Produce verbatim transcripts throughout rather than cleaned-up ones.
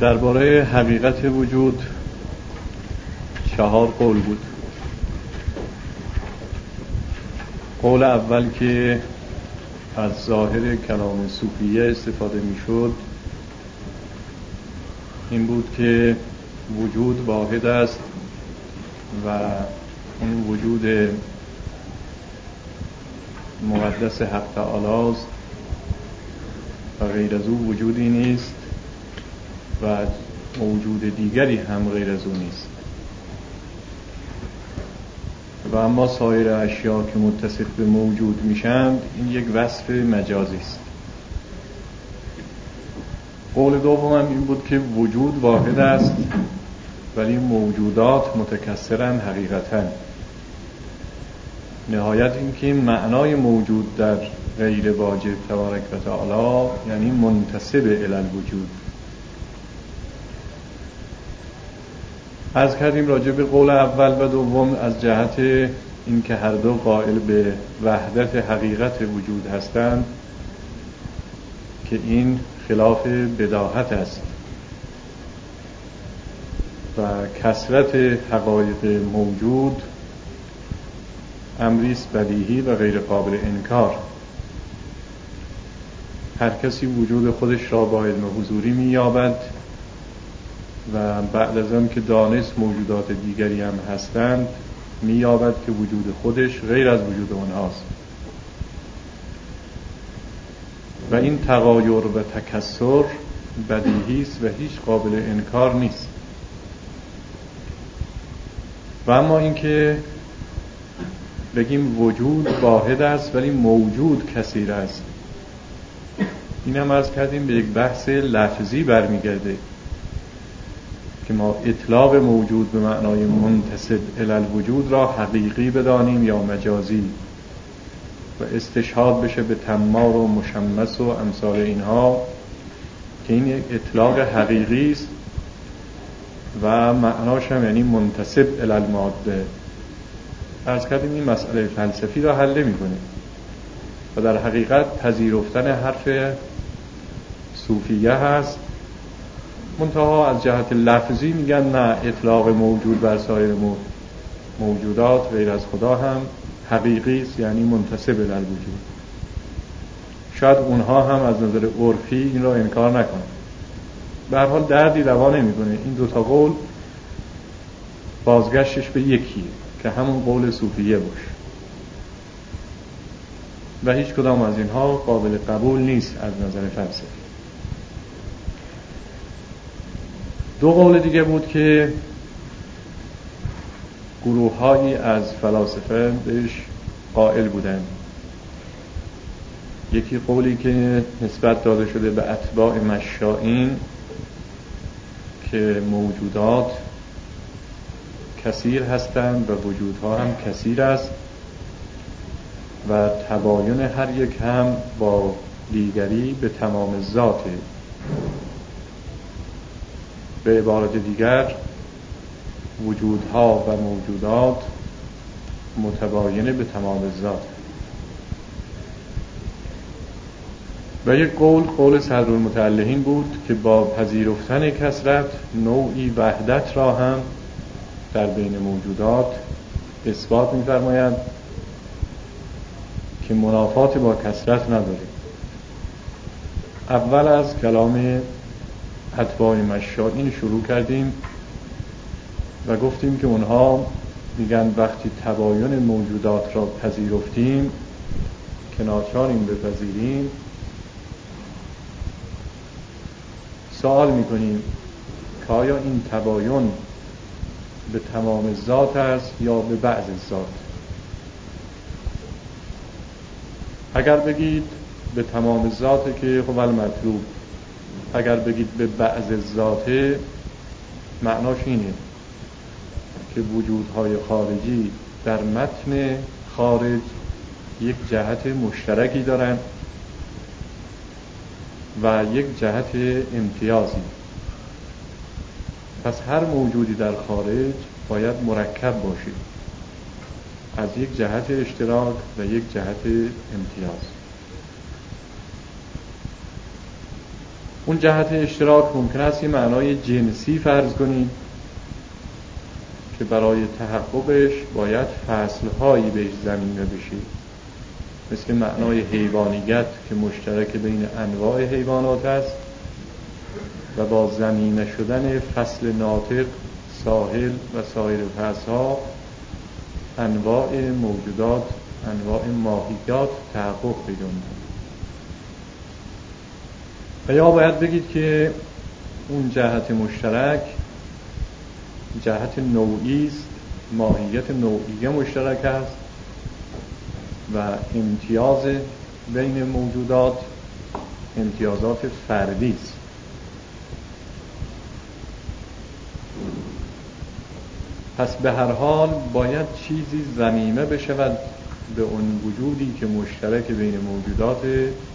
درباره حقیقت وجود چهار قول بود. قول اول که از ظاهر کلام صوفیه استفاده میشد این بود که وجود واحد است و این وجود مقدس حق تعالی است و غیر از او وجودی نیست و موجود دیگری هم غیر از او نیست. و اما سایر اشیا که متصف به موجود میشند این یک وصف مجازی است. قول دوم هم این بود که وجود واحد است ولی موجودات متکثرن حقیقتاً. نهایت این که معنای موجود در غیر واجب تبارک و تعالی یعنی منتسب الی الوجود. از کردیم راجع به قول اول و دوم از جهت این که هر دو قائل به وحدت حقیقت وجود هستند که این خلاف بداهت است و کثرت حقایق موجود امری است بدیهی و غیر قابل انکار. هر کسی وجود خودش را با علم حضوری می‌یابد و بعد از آن که دانست موجودات دیگری هم هستند می‌یابد که وجود خودش غیر از وجود آنهاست و این تغایر و تکثر بدیهی است و هیچ قابل انکار نیست. و اما اینکه بگیم وجود واحد است ولی موجود کثیر است، این هم عرض کردیم به یک بحث لفظی برمیگرده که ما اطلاق موجود به معنای منتسب الی الوجود را حقیقی بدانیم یا مجازی و استشهاد بشه به تمار و مشمس و امثال اینها که این یک اطلاق حقیقی است و معناش هم یعنی منتسب الی الماده. عرض کردیم این مسئله فلسفی را حل نمی‌کنه و در حقیقت پذیرفتن حرف صوفیه هست، منتها از جهت لفظی میگن نه، اطلاق موجود بر سایر موجودات غیر از خدا هم حقیقی است یعنی منتسب الی الوجود. شاید اونها هم از نظر عرفی این را انکار نکنن. به هر حال دردی روا نمی‌کنه. این دو تا قول بازگشتش به یکی که همون قول صوفیه باشه و هیچ کدام از اینها قابل قبول نیست از نظر فلسفی. دو قول دیگه بود که گروه‌هایی از فلاسفه بهش قائل بودند. یکی قولی که نسبت داده شده به اتباع مشائین که موجودات کثیر هستند و وجودها هم کثیر است و تباین هر یک هم با دیگری به تمام ذاته. به عبارت دیگر وجودها و موجودات متباینه به تمام ذات. و یک قول قول صدرالمتعلقین بود که با پذیرفتن کثرت نوعی وحدت را هم در بین موجودات اثبات می‌فرمایند که منافات با کثرت نداره. اول از کلام اتباع مشائین شروع کردیم و گفتیم که اونها میگن وقتی تباین موجودات را پذیرفتیم که ناچاریم بپذیریم، سوال میکنیم که آیا این تباین به تمام ذات است یا به بعض ذات؟ اگر بگید به تمام ذات که خب المطلوب، اگر بگید به بعض ذات معناش اینه که وجودهای خارجی در متن خارج یک جهت مشترکی دارن و یک جهت امتیازی. پس هر موجودی در خارج باید مرکب باشه از یک جهت اشتراک و یک جهت امتیاز. اون جهت اشتراک ممکن است یه معنای جنسی فرض کنیم که برای تحققش باید فصلهایی بهش ضمیمه بشه، مثل معنای حیوانیت که مشترک بین انواع حیوانات است و با ضمیمه شدن فصل ناطق، ساحل و سایر فصلها انواع موجودات، انواع ماهیات تحقق پیدا می‌کند. و یا باید بگید که اون جهت مشترک جهت نوعی است، ماهیت نوعیه مشترک است و امتیاز بین موجودات امتیازات فردی است. پس به هر حال باید چیزی ضمیمه بشود به اون وجودی که مشترک بین موجودات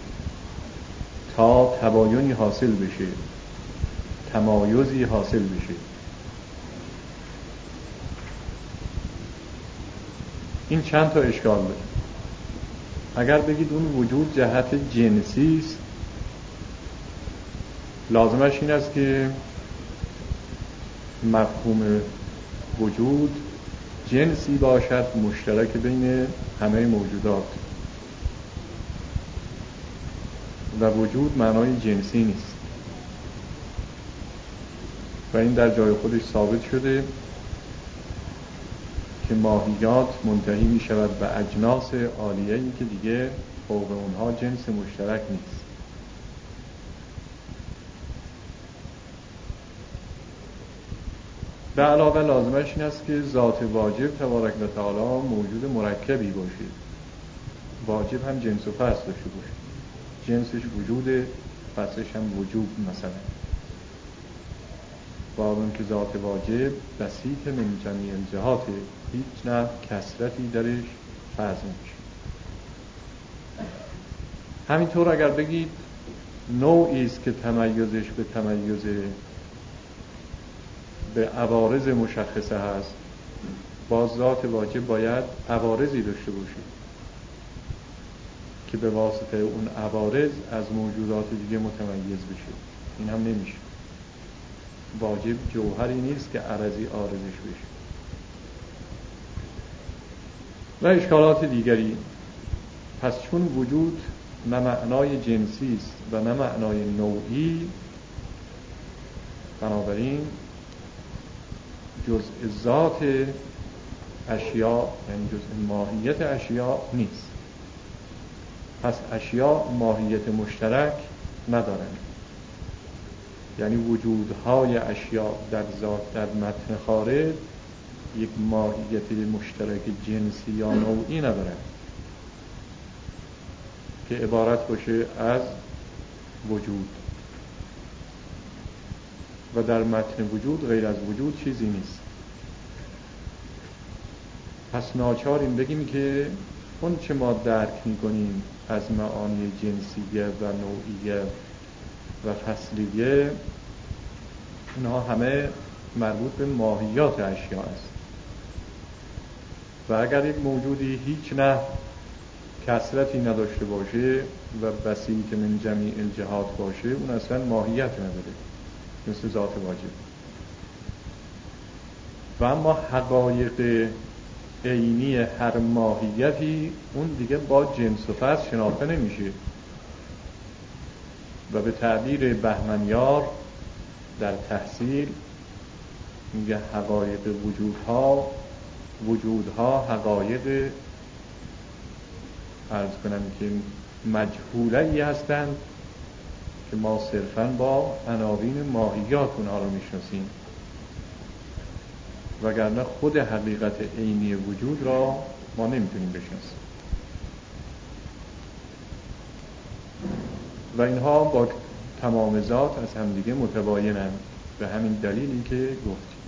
تا تباینی حاصل بشه، تمایزی حاصل بشه. این چند تا اشکال داره. اگر بگید اون وجود جهت جنسی است، لازمش این است که مفهوم وجود جنسی باشد مشترک بین همه موجودات و وجود معنای جنسی نیست و این در جای خودش ثابت شده که ماهیات منتهی می شود به اجناس عالیه‌ای که دیگه فوق اونها جنس مشترک نیست. به علاوه لازمش این است که ذات واجب تبارک و تعالی موجود مرکبی باشه. واجب هم جنس و فصل داشته باشه، جنسش وجود، فصلش هم وجود مثلا. با اون که ذات واجب بسیط من جمیع الجهات، هیچ نه کثرتی درش فرض نمیشه. همینطور اگر بگید نوعی است که تمایزش به تمایز به عوارض مشخصه هست، باز ذات واجب باید عوارضی داشته باشه که به واسطه اون عوارض از موجودات دیگه متمایز بشه. این هم نمیشه. واجب جوهری نیست که عرضی عارضش بشه. و اشکالات دیگری. پس چون وجود نه معنای جنسی است و نه معنای نوعی، بنابراین جزء ذات اشیاء یعنی جزء ماهیت اشیاء نیست. پس اشیاء ماهیت مشترک ندارند. یعنی وجودهای اشیاء در ذات در متن خارج یک ماهیت مشترک جنسی یا نوعی ندارند که عبارت باشه از وجود. و در متن وجود غیر از وجود چیزی نیست. پس ناچاریم بگیم که اون چه ما درک می‌کنیم از معانی جنسیه و نوعیه و فصلیه، اونها همه مربوط به ماهیات اشیاء است. و اگر یک موجودی هیچ نه کثرتی نداشته باشه و بسیط من جمیع الجهات باشه، اون اصلا ماهیت نداره، مثل ذات واجب. و اما حقایق عینی هر ماهیتی اون دیگه با جنس و فصل شناخته نمیشه و به تعبیر بهمنیار در تحصیل میگه حقایق وجودها وجودها حقایق عرض کنم که مجهوله‌ای هستند که ما صرفاً با عناوین ماهیات اونها رو میشناسیم، وگرنه خود حقیقت عینی وجود را ما نمیتونیم بشناسیم. و اینها با تمام ذات از همدیگه متباینند، به همین دلیلی که گفتیم.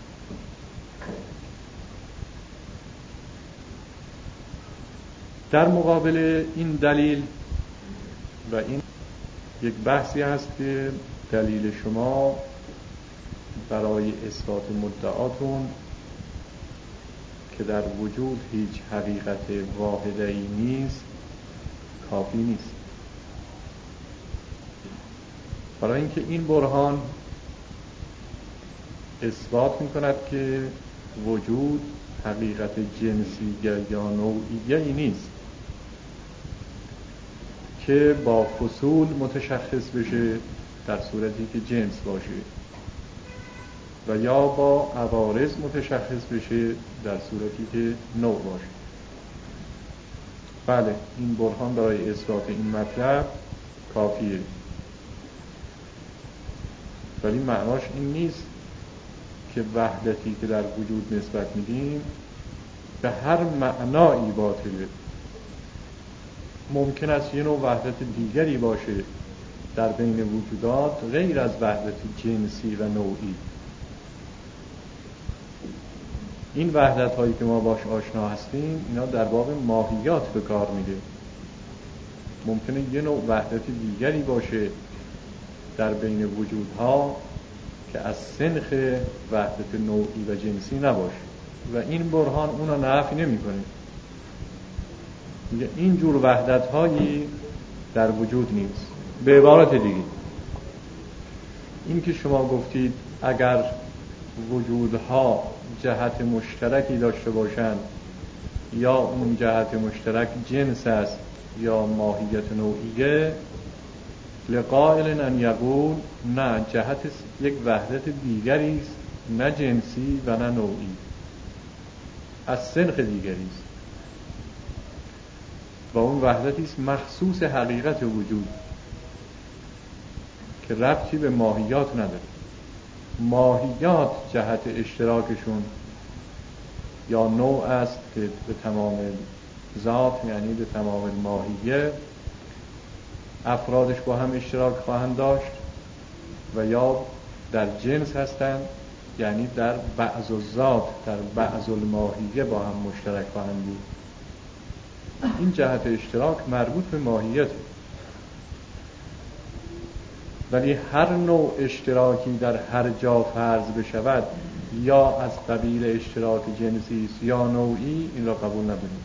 در مقابل این دلیل و این یک بحثی هست که دلیل شما برای اثبات مدعاتون که در وجود هیچ حقیقت واحده‌ای نیست کافی نیست. برای اینکه این برهان اثبات می‌کند که وجود حقیقت جنسیه یا نوعیه ای نیست که با فصول متشخص بشه در صورتی که جنس باشه و یا با عوارض متشخص بشه در صورتی که نوع باشه. بله، این برهان برای اثبات این مطلب کافیه، ولی معناش این نیست که وحدتی که در وجود نسبت میدیم به هر معنایی باطله. ممکن است یه نوع وحدت دیگری باشه در بین وجودات غیر از وحدت جنسی و نوعی. این وحدت هایی که ما باش آشنا هستیم اینا در باب ماهیات به کار میده. ممکنه یه نوع وحدت دیگری باشه در بین وجودها که از سنخ وحدت نوعی و جنسی نباشه و این برهان اونو نفی نمی‌کنه. میگه این جور وحدت هایی در وجود نیست. به عبارت دیگه این که شما گفتید اگر وجودها جهت مشترکی داشته باشند یا اون جهت مشترک جنس است یا ماهیت نوعیه، لقائل ان یقول نه، جهت یک وحدت دیگری است، نه جنسی و نه نوعی، از سنخ دیگری است و اون وحدتی است مخصوص حقیقت وجود که ربطی به ماهیات نداره. ماهیات جهت اشتراکشون یا نوع است که به تمام ذات، یعنی به تمام ماهیه، افرادش با هم اشتراک خواهند داشت و یا در جنس هستند، یعنی در بعض الذات، در بعض الماهیه با هم مشترک خواهند بود. این جهت اشتراک مربوط به ماهیت، ولی هر نوع اشتراکی در هر جا فرض بشود یا از قبیل اشتراک جنسی است یا نوعی، این را قبول نداریم.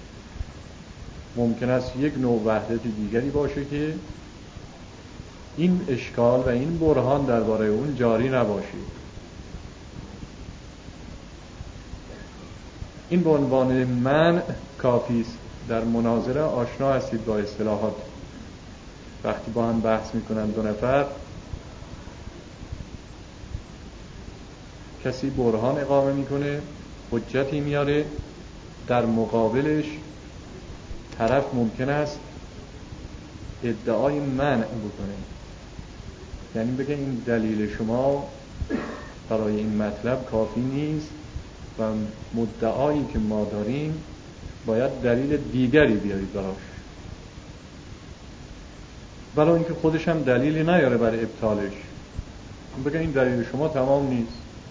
ممکن است یک نوع وحدت دیگری باشه که این اشکال و این برهان درباره اون جاری نباشه. این به عنوان منع کافی است. در مناظره آشنا هستید با اصطلاحات. وقتی با هم بحث میکنن دو نفر، کسی برهان اقامه میکنه، حجتی میاره، در مقابلش طرف ممکن است ادعای منع بکنه، یعنی بگه این دلیل شما برای این مطلب کافی نیست و مدعایی که ما داریم باید دلیل دیگری بیارید براش، برای اینکه خودش هم دلیلی نیاره برای ابطالش، بگه این دلیل شما تمام نیست.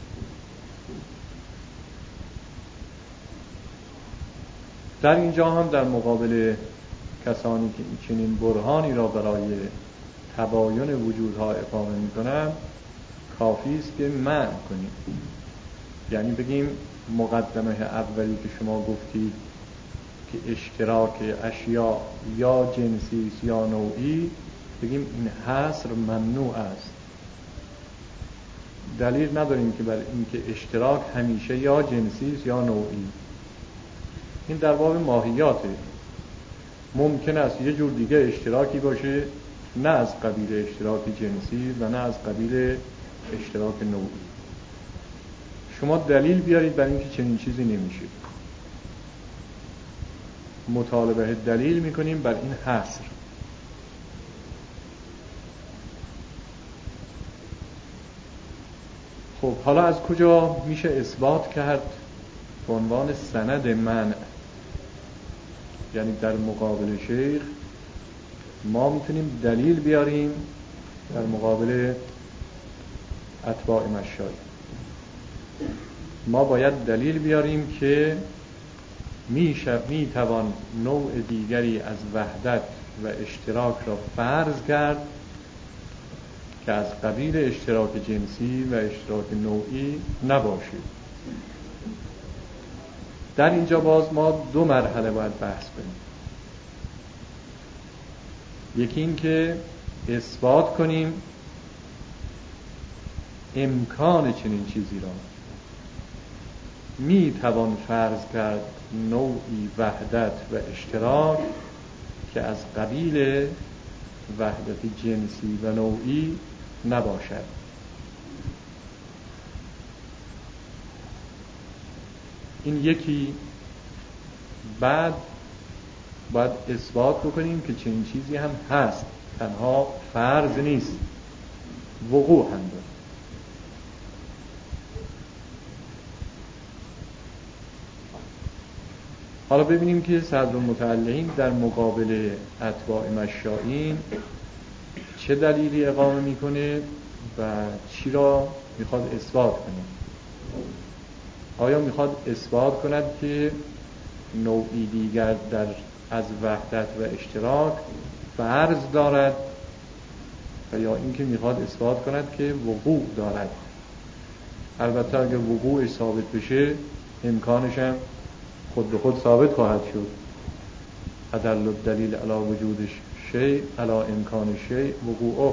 در اینجا هم در مقابل کسانی که چنین برهانی را برای تباین وجودها اقامه می‌کنند کافی است که منع کنیم، یعنی بگیم مقدمه اولی که شما گفتید که اشتراک اشیاء یا جنسی یا نوعی، بگیم این حصر ممنوع است. دلیل نداریم که برای اینکه اشتراک همیشه یا جنسی یا نوعی. این در باب ماهیاته. ممکن است یه جور دیگه اشتراکی باشه، نه از قبیل اشتراک جنسی و نه از قبیل اشتراک نوعی. شما دلیل بیارید برای اینکه چنین چیزی نمیشه. مطالبه دلیل میکنیم بر این حصر. خب حالا از کجا میشه اثبات کرد به عنوان سند منع؟ یعنی در مقابل شیخ ما میتونیم دلیل بیاریم در مقابل اتباع مشایخ. ما باید دلیل بیاریم که میشه میتوان نوع دیگری از وحدت و اشتراک را فرض کرد که از قبیل اشتراک جنسی و اشتراک نوعی نباشه. در اینجا باز ما دو مرحله باید بحث کنیم. یکی این که اثبات کنیم امکان چنین چیزی را می توان فرض کرد نوعی وحدت و اشتراک که از قبیل وحدت جنسی و نوعی نباشد. این یکی. بعد باید اثبات بکنیم که چنین چیزی هم هست، تنها فرض نیست، وقوع هم داره. حالا ببینیم که صدرالمتعلقین در مقابل اتباع مشائین چه دلیلی اقامه میکنه و چی را میخواد اثبات کنه. آیا میخواد اثبات کند که نوعی دیگر در از وحدت و اشتراک فرض دارد و یا اینکه میخواد اثبات کند که وقوع دارد؟ البته اگر وقوعش ثابت بشه امکانش هم خود به خود ثابت خواهد شد. ادل الدلیل علی وجود شیء علی امکان شیء وقوعه.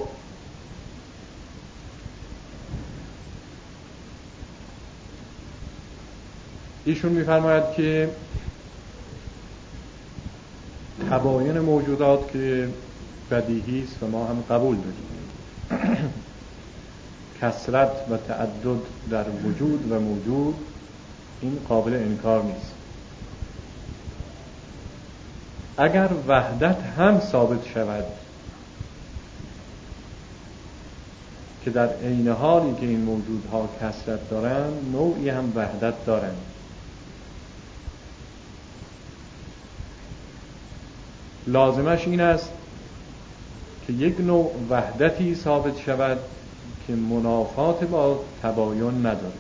ایشون میفرماید که تباین موجودات که بدیهی است و ما هم قبول داریم، کثرت و تعدد در وجود و موجود، این قابل انکار نیست. اگر وحدت هم ثابت شود که در عین حالی که این موجودها کثرت دارند نوعی هم وحدت دارند، لازمش این است که یک نوع وحدتی ثابت شود که منافات با تباین نداره.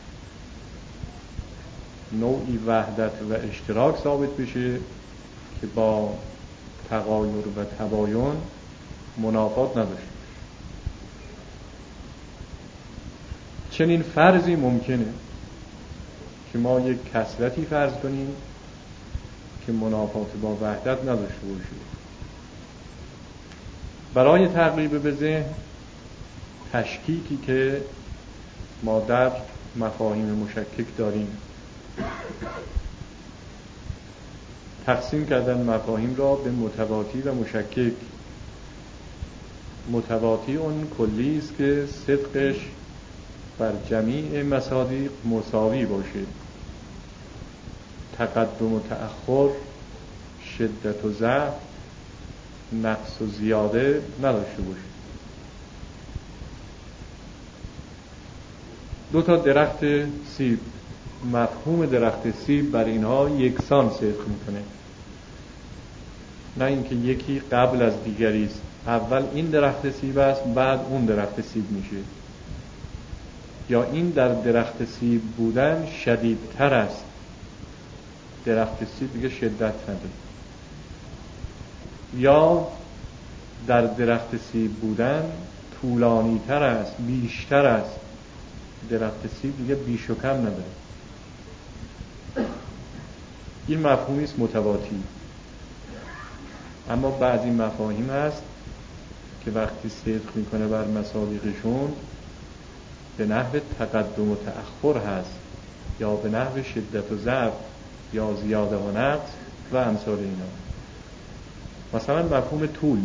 نوعی وحدت و اشتراک ثابت بشه که با تغایر و تباین منافات نداشته. چنین فرضی ممکنه که ما یک کثرتی فرض کنیم که منافات با وحدت نداشته باشه. برای تقریب به ذهن تشکیکی که ما در مفاهیم مشکک داریم، تقسیم کردن مفاهیم را به متواتی و مشکک. متواتی اون کلی است که صدقش بر جمیع مصادیق مساوی باشه، تقدم و تأخر، شدت و ضعف، نقص و زیاده نداشته باشه. دو تا درخت سیب، مفهوم درخت سیب بر اینها یکسان صدق میکنه، نه اینکه یکی قبل از دیگری است، اول این درخت سیب است بعد اون درخت سیب میشه، یا این در درخت سیب بودن شدیدتر است، درخت سیب دیگه شدت نداره، یا در درخت سیب بودن طولانی تر است، بیشتر است، درخت سیب دیگه بیش و کم نداره. این مفهومی است متواتی. اما بعضی مفاهیم هست که وقتی صدق میکنه بر مصادیقشون به نحو تقدم و تأخر هست، یا به نحو شدت و ضعف، یا زیاده و نقص و امثال اینا. مثلا مفهوم طول،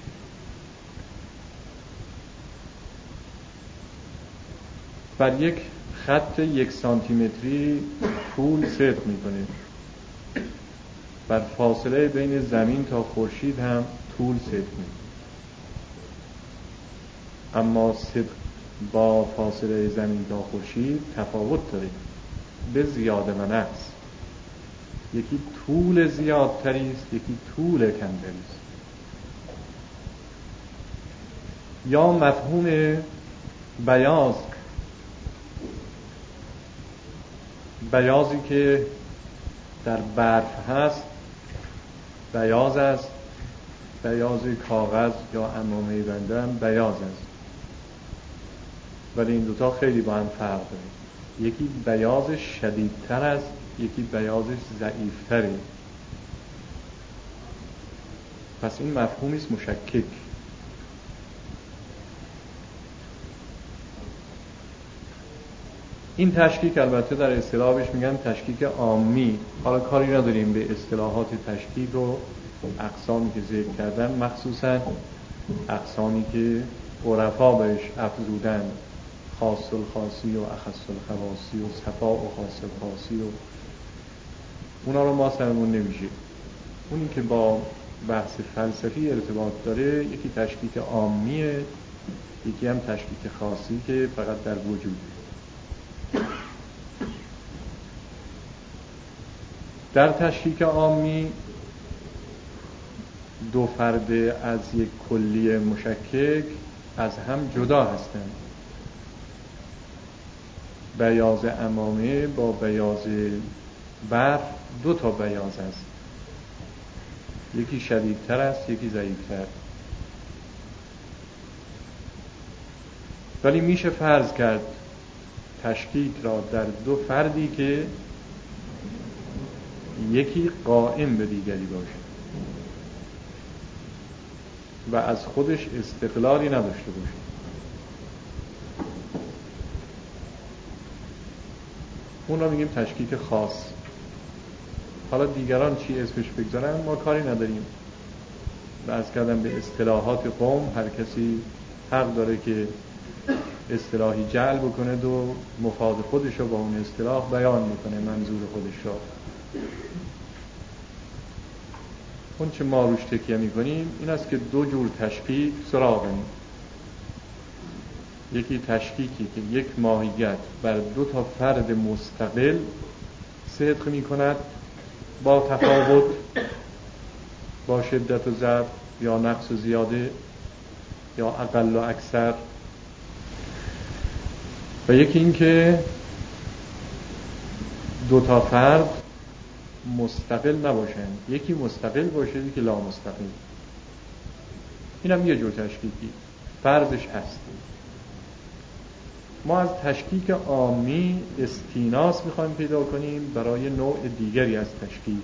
بر یک خط یک سانتیمتری طول صدق میکنه، بر فاصله بین زمین تا خورشید هم طول صدق میکنه. اما صدق با فاصله زمین تا خورشید تفاوت داره به زیاده و نقص. یکی طول زیادتری است، یکی طول کمتری است. یا مفهوم بیاض، بیاضی که در برف هست بیاض است، بیاض کاغذ یا عمامه بنده هم بیاض است، ولی این دوتا خیلی با هم فرق داره. یکی بیاضش شدیدتر است، یکی بیاضش ضعیفتره. پس این مفهومی است مشکک. این تشکیک البته در اصطلاحش میگن تشکیک عامی. حالا کاری نداریم به اصطلاحات تشکیک و اقسامی که ذکر کردن، مخصوصا اقسامی که عرفا بهش افزودن، خاص الخاصی و اخص الخواصی و صفا و خاص الخاصی، و اونا رو ما سرمون نمیشه. اونی که با بحث فلسفی ارتباط داره یکی تشکیک عامیه، یکی هم تشکیک خاصی که فقط در وجود. در تشکیک عامی دو فرد از یک کلی مشکک از هم جدا هستند. بیاض عمامه با بیاض برف دو تا بیاض است، یکی شدیدتر است یکی ضعیفتر. ولی میشه فرض کرد تشکیک را در دو فردی که یکی قائم به دیگری باشه و از خودش استقلالی نداشته باشه. اون را میگیم تشکیک خاص. حالا دیگران چی اسمش بگذارن ما کاری نداریم. عرض کردم به اصطلاحات قوم هر کسی حق داره که اصطلاحی جعل بکنه و مفاد خودش رو با اون اصطلاح بیان بکنه، منظور خودش رو. اون چه ما روش تکیه میکنیم این است که دو جور تشکیک سراغیم. یکی تشکیکی که یک ماهیت بر دو تا فرد مستقل صدق میکند با تفاوت، با شدت و ضعف یا نقص و زیاده یا اقل و اکثر. و یکی این که دو تا فرد مستقل نباشند، یکی مستقل باشه یکی لا مستقل. این هم یه جور تشکیکی فرضش هست. ما از تشکیک عامی استیناس میخوایم پیدا کنیم برای نوع دیگری از تشکیک.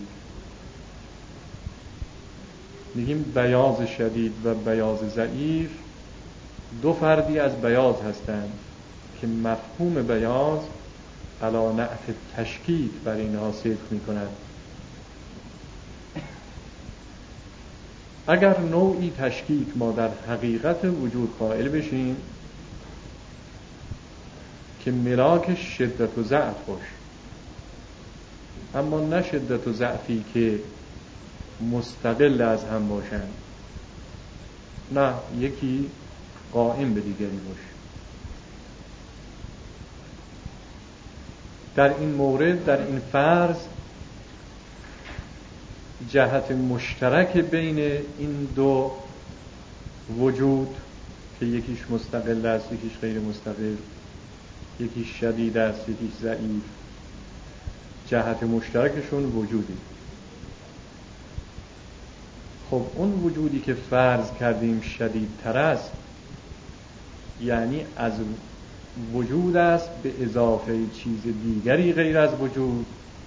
میگیم بیاض شدید و بیاض ضعیف دو فردی از بیاض هستند که مفهوم بیاض علی نعت تشکیک بر اینها صدق میکند. اگر نوعی تشکیک ما در حقیقت وجود قائل بشیم که ملاکش شدت و ضعف باشه، اما نه شدت و ضعفی که مستقل از هم باشن، نه یکی قائم به دیگری باشه. در این مورد، در این فرض، جهت مشترک بین این دو وجود که یکیش مستقل است یکیش غیر مستقل، یکیش شدید است یکیش ضعیف، جهت مشترکشون وجودی. خب اون وجودی که فرض کردیم شدیدتر است، یعنی از وجود است به اضافه چیز دیگری غیر از وجود؟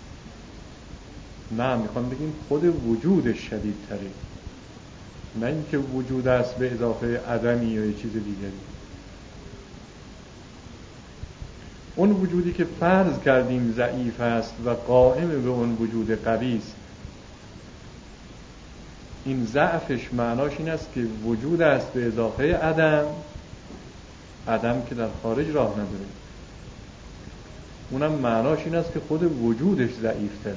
نه، میخوام بگیم خود وجودش شدیدتره، نه اینکه وجود است به اضافه عدمی یا چیز دیگری. اون وجودی که فرض کردیم ضعیف است و قائم به اون وجود قوی است، این ضعفش معناش این است که وجود است به اضافه عدم، عدم که در خارج راه نداره. اونم معناش این است که خود وجودش ضعیف تره.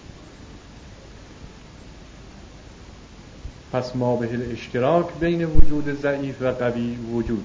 پس ما به اشتراک بین وجود ضعیف و قوی وجود،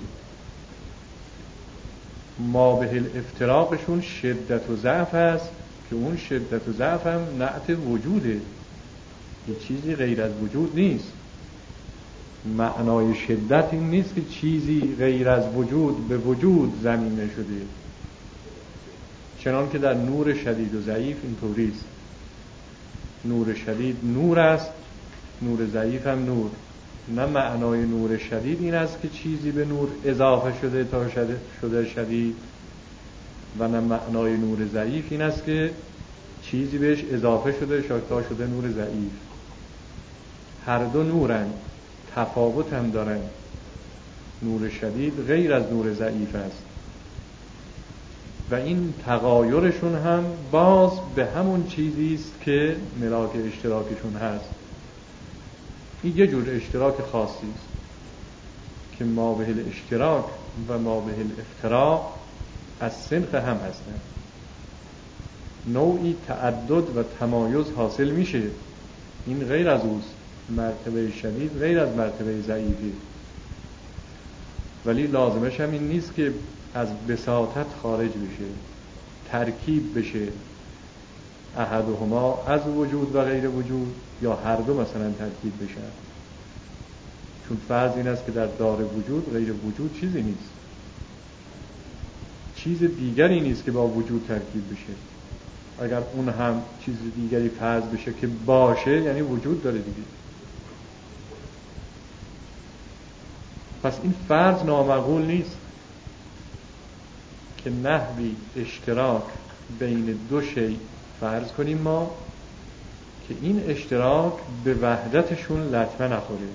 ما به افتراقشون شدت و ضعف است که اون شدت و ضعف هم نعت وجوده، یه چیزی غیر از وجود نیست. معنای شدت این نیست که چیزی غیر از وجود به وجود ضمیمه شده، چنان که در نور شدید و ضعیف این طوریست. نور شدید نور است، نور ضعیف هم نور. نه معنای نور شدید این است که چیزی به نور اضافه شده تا شده شدید، و نه معنای نور ضعیف این است که چیزی بهش اضافه شده تا شده نور ضعیف. هر دو نورن، تفاوت هم دارن. نور شدید غیر از نور ضعیف است. و این تغایرشون هم باز به همون چیزی است که ملاک اشتراکشون هست. این یه جور اشتراک خاصی است که ما به الاشتراک و ما به الافتراق از سنخ هم هستند. نوعی تعدد و تمایز حاصل میشه، این غیر از اوست، مرتبه شدید غیر از مرتبه ضعیفی، ولی لازمش هم این نیست که از بساطت خارج بشه، ترکیب بشه احدهما از وجود و غیر وجود، یا هر دو مثلا ترکیب بشن. چون فرض این است که در دار وجود غیر وجود چیزی نیست، چیز دیگری نیست که با وجود ترکیب بشه. اگر اون هم چیز دیگری فرض بشه که باشه، یعنی وجود داره دیگه. پس این فرض نامعقول نیست که نحوی اشتراک بین دو شیء فرض کنیم ما که این اشتراک به وحدتشون لطمه نخوره،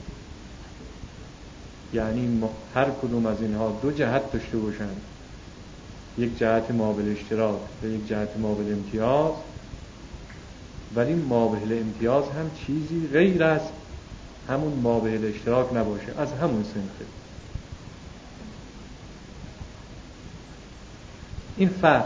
یعنی هر کدوم از اینها دو جهت داشته باشن، یک جهت مابل اشتراک و یک جهت مابل امتیاز، ولی مابل امتیاز هم چیزی غیر از همون مابل اشتراک نباشه، از همون صنفه. این فرض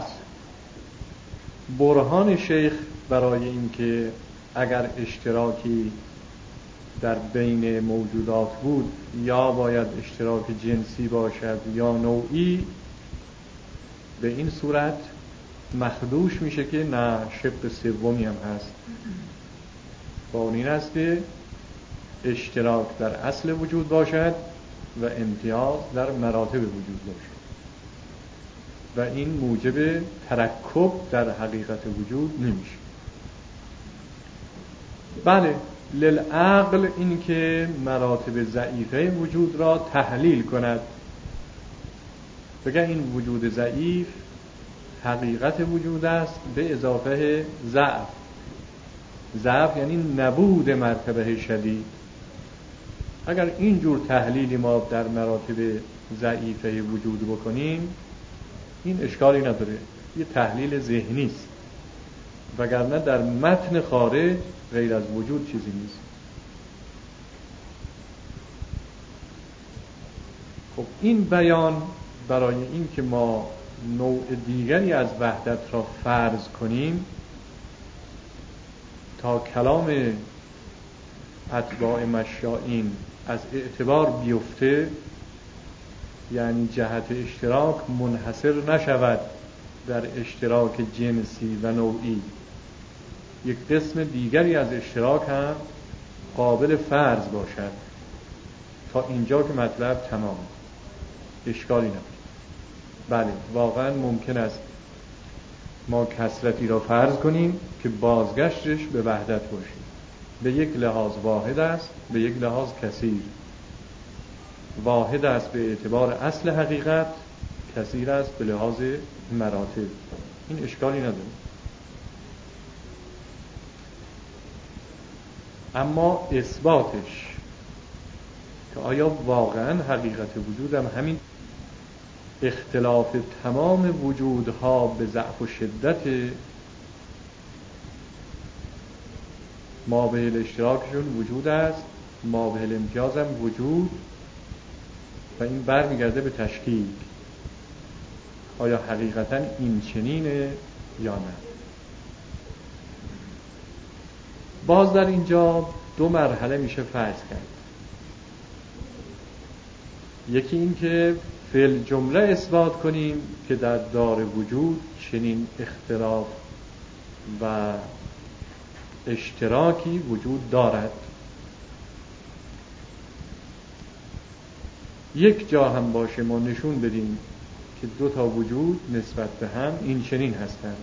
برهان شیخ برای اینکه اگر اشتراکی در بین موجودات بود یا باید اشتراک جنسی باشد یا نوعی، به این صورت مخدوش میشه که نه، شق سومی هم هست. با اون این است که اشتراک در اصل وجود باشد و امتیاز در مراتب وجود باشد و این موجب ترکب در حقیقت وجود نمیشه. بله، للعقل این که مراتب ضعیفه وجود را تحلیل کند، بگه این وجود ضعیف حقیقت وجود است به اضافه ضعف. ضعف یعنی نبود مرتبه شدید. اگر اینجور تحلیلی ما در مراتب ضعیفه وجود بکنیم، این اشکالی نداره، یه تحلیل ذهنی است، وگرنه در متن خارج غیر از وجود چیزی نیست. خب این بیان برای این که ما نوع دیگری از وحدت را فرض کنیم تا کلام اتباع مشایین از اعتبار بیفته، یعنی جهت اشتراک منحصر نشود در اشتراک جنسی و نوعی، یک قسم دیگری از اشتراک هم قابل فرض باشد. تا اینجا که مطلب تمام، اشکالی نداره. بله، واقعا ممکن است ما کثرتی را فرض کنیم که بازگشتش به وحدت باشه. به یک لحاظ واحد است، به یک لحاظ کثیر. واحد است به اعتبار اصل حقیقت، کثیر است به لحاظ مراتب. این اشکالی نداره. اما اثباتش که آیا واقعا حقیقت وجود هم همین اختلاف تمام وجودها به ضعف و شدت مابعد اشتراکشون وجود است، مابعد امتیاز هم وجود، و این برمیگرده به تشکیک. آیا حقیقتا این چنینه یا نه؟ باز در اینجا دو مرحله میشه فرض کرد. یکی این که فعل جمله اثبات کنیم که در دار وجود چنین اختلاف و اشتراکی وجود دارد. یک جا هم باشه ما نشون بدیم که دو تا وجود نسبت به هم این چنین هستند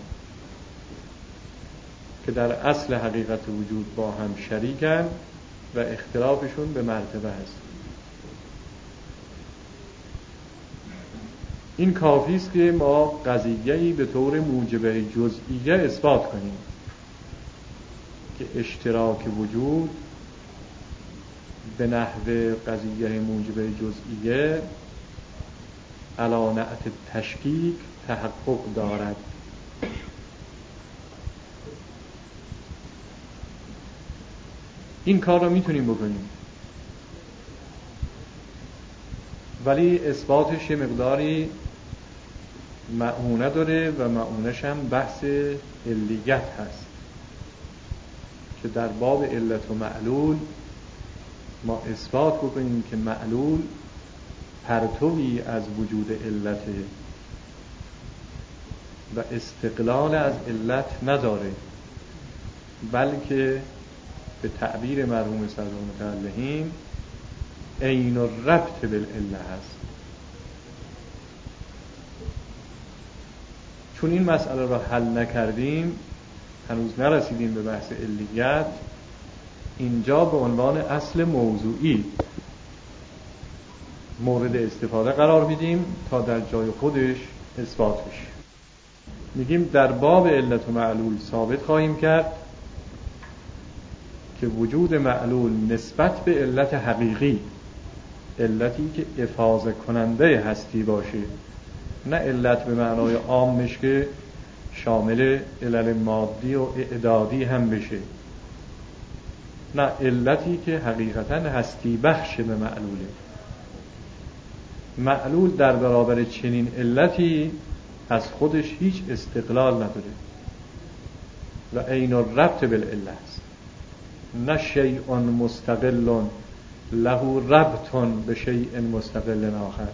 که در اصل حقیقت وجود با هم شریکن و اختلافشون به مرتبه هست. این کافی است که ما قضیه‌ای به طور موجبه جزئیه اثبات کنیم که اشتراک وجود به نحو قضیه موجبه جزئیه علی نعت تشکیک تحقق دارد. این کار رو میتونیم بکنیم، ولی اثباتش یه مقداری معونه داره و معونش هم بحث علیت هست که در باب علت و معلول ما اثبات بکنیم که معلول پرتوی از وجود علت و استقلال از علت نداره، بلکه به تعبیر مرحوم صدرالمتعلقین عین الربط بالعله هست. چون این مسئله رو حل نکردیم، هنوز نرسیدیم به بحث علیت، اینجا به عنوان اصل موضوعی مورد استفاده قرار میدیم تا در جای خودش اثبات بشه. میگیم در باب علت و معلول ثابت خواهیم کرد که وجود معلول نسبت به علت حقیقی، علتی که افاضه کننده هستی باشه، نه علت به معنای عامش که شامل علل مادی و اعدادی هم بشه، نه علتی که حقیقتا هستی بخش به معلوله. معلول در برابر چنین علتی از خودش هیچ استقلال نداره و عین الربط بالعله است، نه شیء مستقل له ربط به شیء مستقل آخر.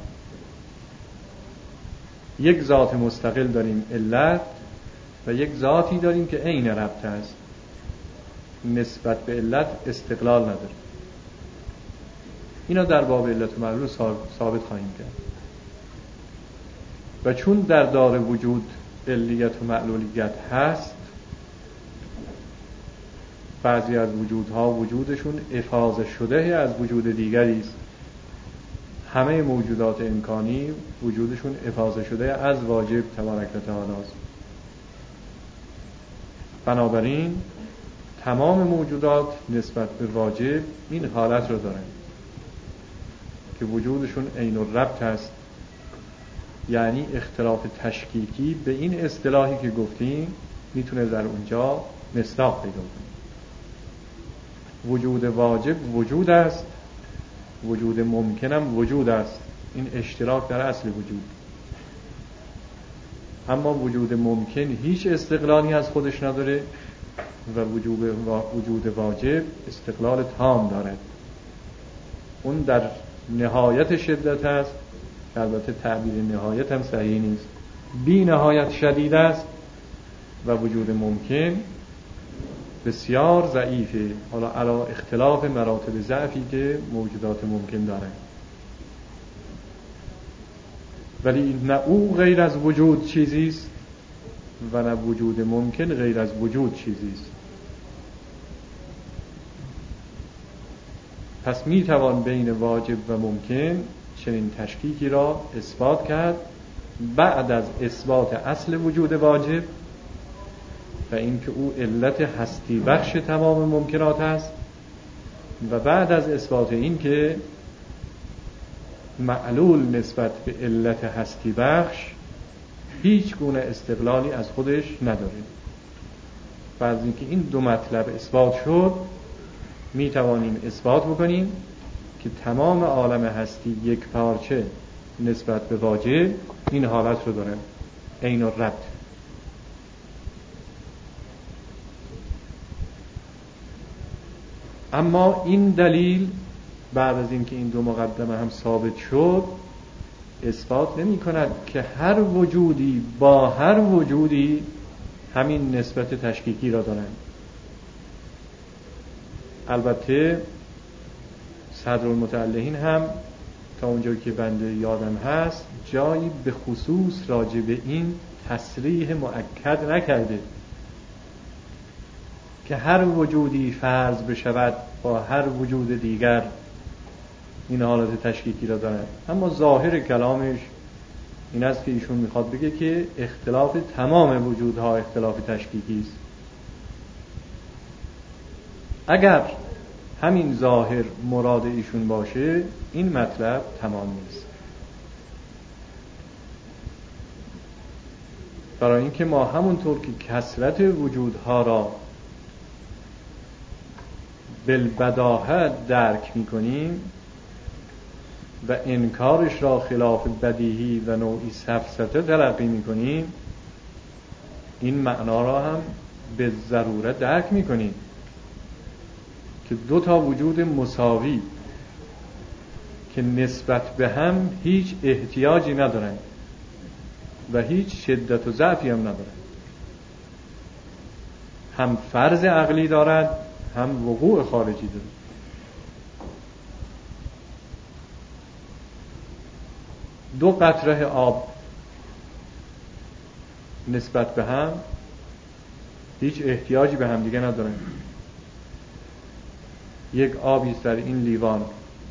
یک ذات مستقل داریم علت و یک ذاتی داریم که عین ربط است، نسبت به علت استقلال نداره. اینا در باب علت و معلول ثابت خواهیم کرد. و چون در دار وجود علیت و معلولیت هست، بعضی از وجودها وجودشون افاضه شده از وجود دیگری است. همه موجودات امکانی وجودشون افاضه شده از واجب تبارک و تعالی است. بنابراین تمام موجودات نسبت به واجب این حالت رو دارن که وجودشون عین الربط هست، یعنی اختلاف تشکیکی به این اصطلاحی که گفتیم میتونه در اونجا مصداق پیدا کنه. وجود واجب وجود است، وجود ممکن هم وجود است، این اشتراک در اصل وجود. اما وجود ممکن هیچ استقلالی از خودش نداره و وجود واجب استقلال تام دارد. اون در نهایت شدت است، البته تعبیر نهایت هم صحیح نیست، بی نهایت شدید است و وجود ممکن بسیار ضعیفه، حالا علی اختلاف مراتب ضعفی که موجودات ممکن دارند. ولی نه او غیر از وجود چیزی است و نه وجود ممکن غیر از وجود چیزی است. پس می توان بین واجب و ممکن چنین تشکیکی را اثبات کرد بعد از اثبات اصل وجود واجب و اینکه او علت هستی بخش تمام ممکنات است، و بعد از اثبات این که معلول نسبت به علت هستی بخش هیچ گونه استقلالی از خودش نداره. بعد از اینکه این دو مطلب اثبات شد، می توانیم اثبات بکنیم که تمام عالم هستی یک پارچه نسبت به واجب این حالت رو داره، عین الربط. اما این دلیل بعد از اینکه این دو مقدمه هم ثابت شد اثبات نمی کند که هر وجودی با هر وجودی همین نسبت تشکیکی را دارند. البته صدرالمتعلقین هم تا اونجایی که بنده یادم هست جایی به خصوص راجع به این تصریح مؤکد نکرده که هر وجودی فرض بشود با هر وجود دیگر این حالت تشکیکی را دارد. اما ظاهر کلامش این است که ایشون میخواد بگه که اختلاف تمام وجودها اختلاف تشکیکی است. اگر همین ظاهر مراد ایشون باشه این مطلب تمام نیست. برای اینکه ما همونطور که کثرت وجودها را بالبداهه درک میکنیم و انکارش را خلاف بدیهی و نوعی سفسطه تلقی میکنیم، این معنا را هم به ضرورت درک میکنیم که دو تا وجود مساوی که نسبت به هم هیچ احتیاجی ندارن و هیچ شدت و ضعفی هم ندارن، هم فرض عقلی دارد هم وقوع خارجی دارد. دو قطره آب نسبت به هم هیچ احتیاجی به هم دیگه ندارن. یک آبی در این لیوان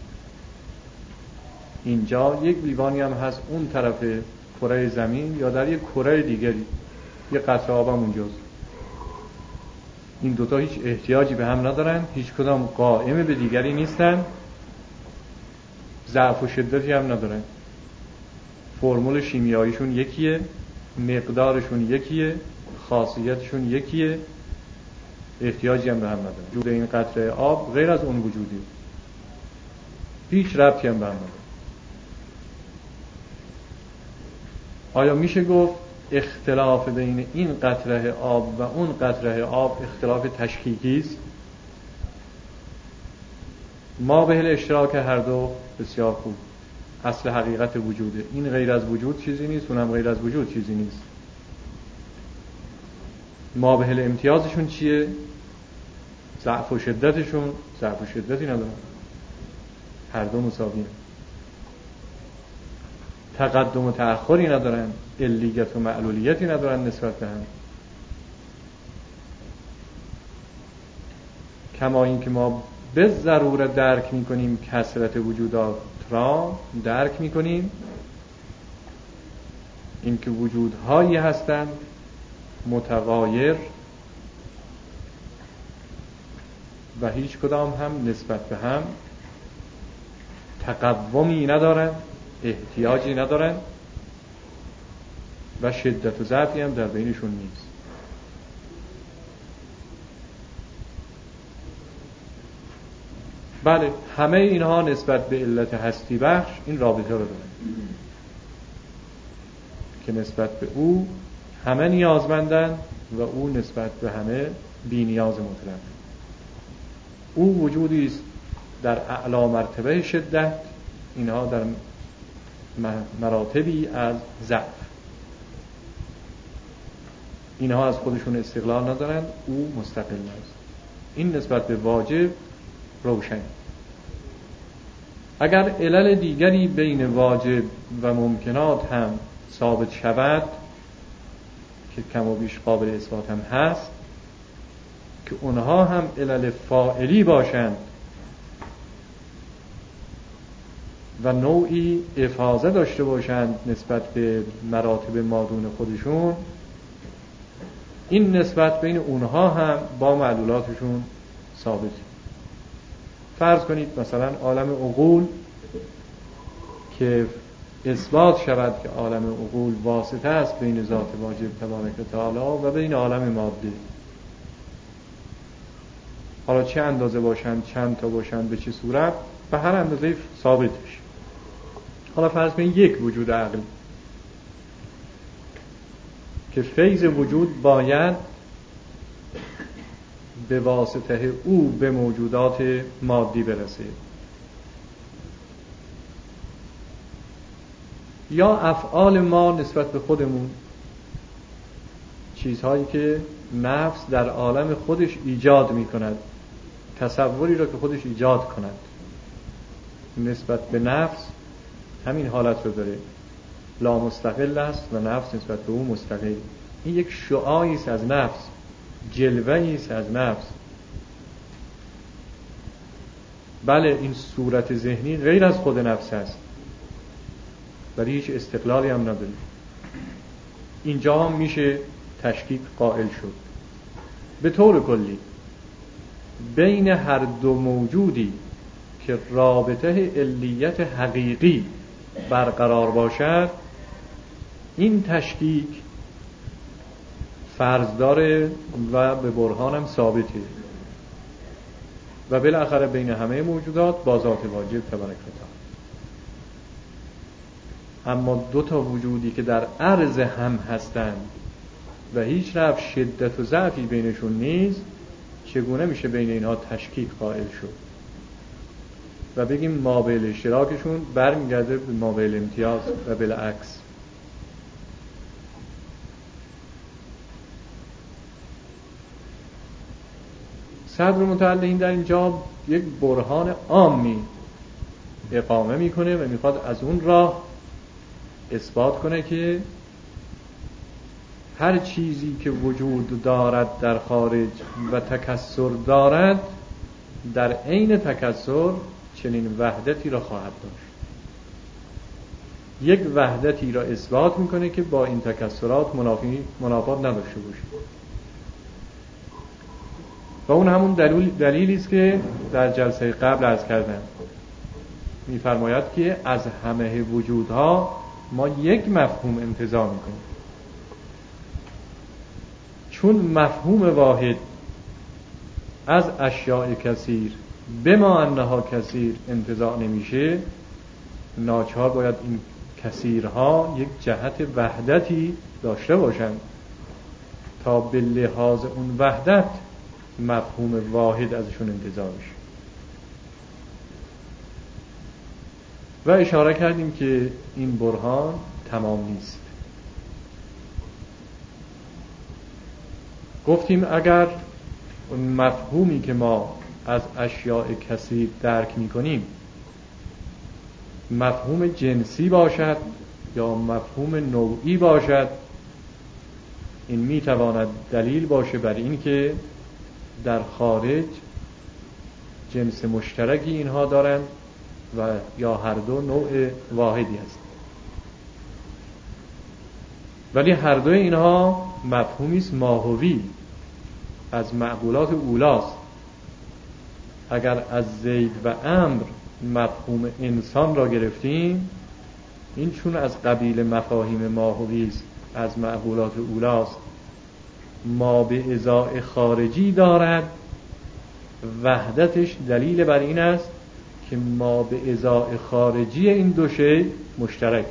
اینجا، یک لیوانی هم هست اون طرف کره زمین یا در یک کره دیگری، یک قطره آب هم اونجاست. این دوتا هیچ احتیاجی به هم ندارن، هیچ کدام قائم به دیگری نیستن، ضعف و شدتی هم ندارن. فرمول شیمیاییشون یکیه، مقدارشون یکیه، خاصیتشون یکیه، احتیاجی هم به هم ندارن. وجود این قطره آب غیر از اون وجودی، هیچ ربطی هم به هم ندارن. آیا میشه گفت اختلاف بین این قطره آب و اون قطره آب اختلاف تشکیکی است؟ ما به الاشتراک هر دو بسیار خوب، اصل حقیقت وجوده. این غیر از وجود چیزی نیست، اونم غیر از وجود چیزی نیست. ما به الامتیازشون چیه؟ ضعف و شدتشون ضعف و شدتی ندارن، هر دو مساویه. تقدم و تأخری ندارن، علیت و معلولیتی ندارن نسبت به هم. کما این که ما به ضرورت درک میکنیم کثرت وجودات را درک میکنیم، این که وجودهایی هستند متغایر و هیچ کدام هم نسبت به هم تقومی ندارن، احتیاجی ندارن و شدت و ضعفی هم در بینشون نیست. بله، همه اینها نسبت به علت هستی بخش این رابطه رو دارن که نسبت به او همه نیازمندن و او نسبت به همه بی نیاز مطلق. او وجودی است در اعلی مرتبه شدت، اینها در مراتبی از ضعف. اینها از خودشون استقلال ندارن، او مستقل است. این نسبت به واجب روشن. اگر علل دیگری بین واجب و ممکنات هم ثابت شود که کم و بیش قابل اثبات هم هست، که اونها هم علل فاعلی باشند و نوعی افاضه داشته باشند نسبت به مراتب مادون خودشون، این نسبت بین اونها هم با معلولاتشون ثابت. فرض کنید مثلا عالم عقول که اثبات شود که عالم عقول واسطه است بین ذات واجب تبارک و تعالی و بین عالم ماده. حالا چه اندازه باشند، چند تا باشند، به چه صورت، به هر اندازه ثابت بشه. حالا فرض کنید یک وجود عقلی که فیض وجود باید به واسطه او به موجودات مادی برسه، یا افعال ما نسبت به خودمون، چیزهایی که نفس در عالم خودش ایجاد می کند، تصوری را که خودش ایجاد کند، نسبت به نفس همین حالت رو داره، لا مستقل است و نفس نسبت به او مستقل. این یک شعاعی است از نفس، جلوه‌ای است از نفس. بله، این صورت ذهنی غیر از خود نفس است ولی هیچ استقلالی هم نداره. اینجا هم میشه تشکیک قائل شد. به طور کلی بین هر دو موجودی که رابطه علیت حقیقی برقرار باشد، این تشکیک فرض داره و به برهان هم ثابته و بالاخره بین همه موجودات با ذات واجب تبارک و تعالی. اما دو تا وجودی که در عرض هم هستند و هیچ رفت شدت و ضعفی بینشون نیست، چگونه میشه بین اینها تشکیک قائل شد و بگیم مابعد اشتراکشون برمیگرده به مابعد امتیاز و بالعکس؟ صدر متعلقین در اینجا یک برهان عامی اقامه میکنه و میخواد از اون راه اثبات کنه که هر چیزی که وجود دارد در خارج و تکثر دارد، در عین تکثر چنین وحدتی را خواهد داشت. یک وحدتی را اثبات میکنه که با این تکثرات منافی منافات نداشته باشه و اون همون دلیل دلیلی است که در جلسه قبل عرض کردم. میفرماید که از همه وجودها ما یک مفهوم انتزاع میکنیم، چون مفهوم واحد از اشیاء کثیر بما انها کثیر انتزاع نمیشه، ناچار باید این کثیرها یک جهت وحدتی داشته باشند تا به لحاظ اون وحدت مفهوم واحد ازشون انتزاع بشه. و اشاره کردیم که این برهان تمام نیست. گفتیم اگر اون مفهومی که ما از اشیاء کثیر درک می‌کنیم مفهوم جنسی باشد یا مفهوم نوعی باشد، این میتواند دلیل باشه بر این که در خارج جنس مشترکی اینها دارند و یا هر دو نوع واحدی است. ولی هر دو اینها مفهومی است ماهوی از معقولات اولاست. اگر از زید و عمرو مفهوم انسان را گرفتیم، این چون از قبیل مفاهیم ماهوی است از معقولات اولاست، ما به ازای خارجی دارد. وحدتش دلیل بر این است که ما به ازای خارجی این دو شی مشترک.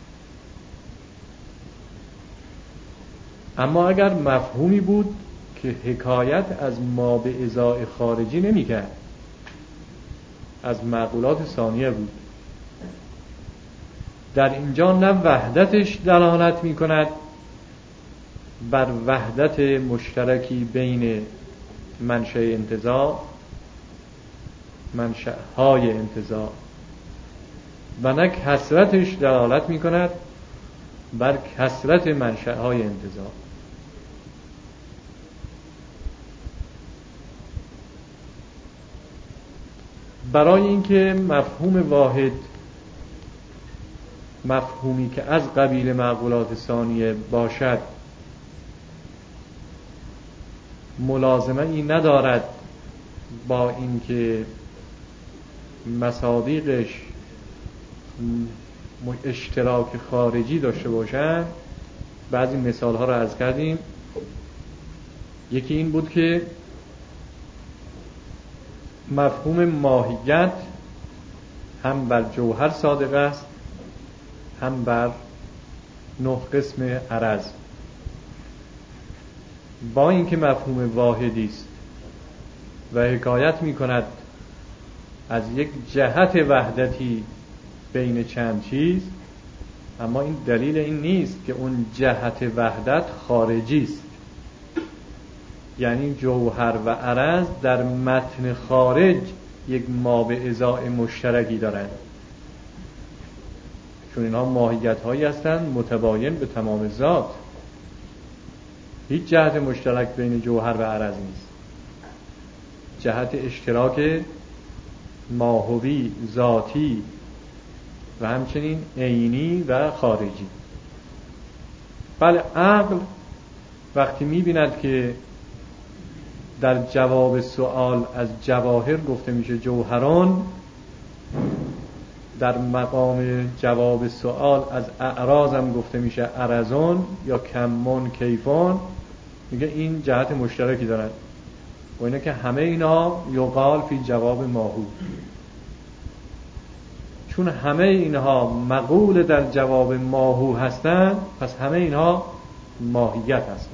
اما اگر مفهومی بود که حکایت از ما به ازای خارجی نمی کرد، از معقولات ثانیه بود، در اینجا نه وحدتش دلالت می کند بر وحدت مشترکی بین منشأ انتزاع منشأهای انتزاع و نه کثرتش دلالت می کند بر کثرت منشأهای انتزاع. برای اینکه مفهوم واحد مفهومی که از قبیل معقولات ثانیه باشد ملازمه‌ای ندارد با اینکه مصادیقش اشتراک خارجی داشته باشند، بعضی مثال ها را عرض کردیم. یکی این بود که مفهوم ماهیت هم بر جوهر صادق است هم بر نه قسم عرض. با اینکه مفهوم واحدی است و حکایت می کند از یک جهت وحدتی بین چند چیز، اما این دلیل این نیست که اون جهت وحدت خارجی است. یعنی جوهر و عرض در متن خارج یک ما به ازای مشترکی دارند، چون اینها ماهیت هایی هستند متباین به تمام ذات. هیچ جهت مشترک بین جوهر و عرض نیست، جهت اشتراک ماهوی ذاتی و همچنین عینی و خارجی. بله، عقل وقتی می‌بیند که در جواب سوال از جواهر گفته میشه جوهران، در مقام جواب سوال از اعراض هم گفته میشه عرضان یا کمون کیفان، میگه این جهت مشترکی دارن و اینه که همه اینا یقال فی جواب ماهو، چون همه اینها مقول در جواب ماهو هستن پس همه اینها ماهیت هستن.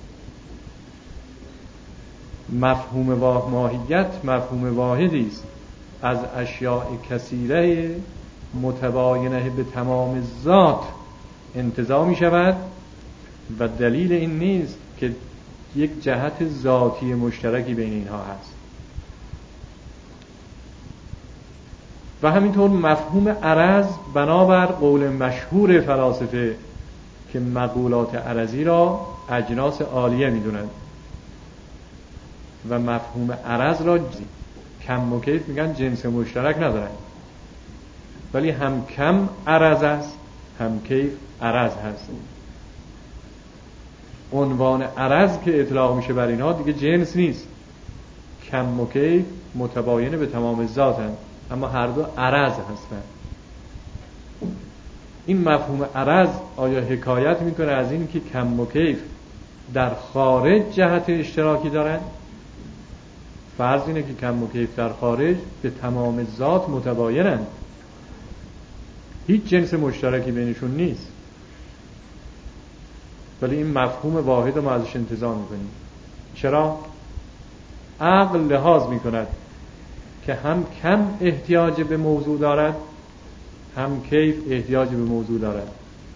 مفهوم ماهیت مفهوم واحدی است از اشیاء کثیره متباینه به تمام ذات انتزاع می شود و دلیل این نیست که یک جهت ذاتی مشترکی بین اینها هست. و همینطور مفهوم عرض بنابر قول مشهور فلاسفه که مقولات عرضی را اجناس عالیه می دونند و مفهوم عرض را کم و کیف میگن جنس مشترک ندارن، ولی هم کم عرض است هم کیف عرض هست. عنوان عرض که اطلاق میشه بر اینها دیگه جنس نیست، کم و کیف متباینه به تمام ذاتن اما هر دو عرض هستن. این مفهوم عرض آیا حکایت میکنه از این که کم و کیف در خارج جهت اشتراکی دارن؟ فرض اینه که کم و کیف در خارج به تمام ذات متباینن، هیچ جنس مشترکی بینشون نیست، ولی این مفهوم واحد رو ما ازش انتزاع میکنیم. چرا؟ عقل لحاظ میکند که هم کم احتیاج به موضوع دارد هم کیف احتیاج به موضوع دارد،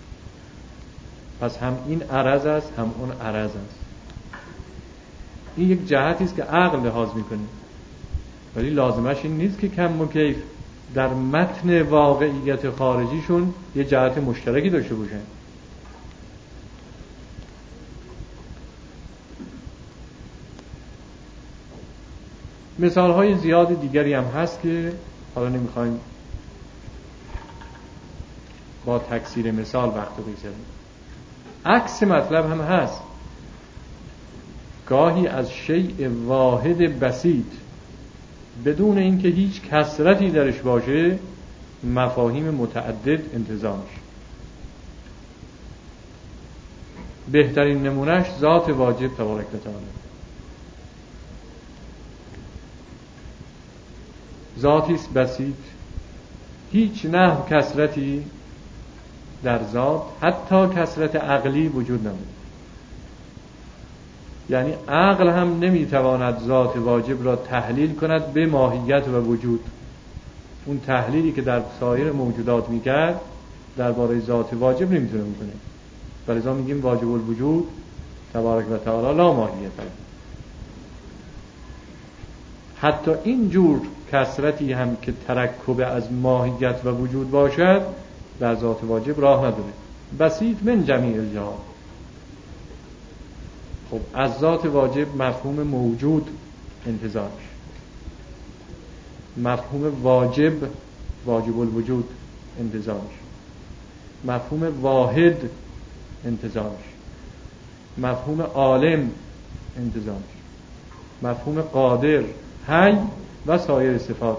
پس هم این عرض است هم اون عرض است. این یک جهتی است که عقل لحاظ میکنه، ولی لازمش این نیست که کم و کیف در متن واقعیت خارجیشون یه جهت مشترکی داشته باشن. مثال های زیاد دیگری هم هست که حالا نمیخوایم با تکثیر مثال وقت رو بگذاریم. عکس مطلب هم هست، گاهی از شیء واحد بسیط بدون اینکه هیچ کثرتی درش باشه مفاهیم متعدد انتزاع میشه. بهترین نمونهش ذات واجب تبارک و تعالی. ذاتیست بسیط، هیچ نحو کثرتی در ذات حتی کثرت عقلی وجود نداره. یعنی عقل هم نمیتواند ذات واجب را تحلیل کند به ماهیت و وجود. اون تحلیلی که در سایر موجودات میکرد درباره ذات واجب نمیتونه بکنه، ولذا میگیم واجب الوجود تبارک و تعالی لا ماهیت. حتی این جور کثرتی هم که ترکب از ماهیت و وجود باشد در ذات واجب راه نداره. بسیط من جمیع الجهات. خب از ذات واجب مفهوم موجود انتزاع میشه، مفهوم واجب واجب الوجود انتزاع میشه، مفهوم واحد انتزاع میشه، مفهوم عالم انتزاع میشه، مفهوم قادر، حی و سایر صفات.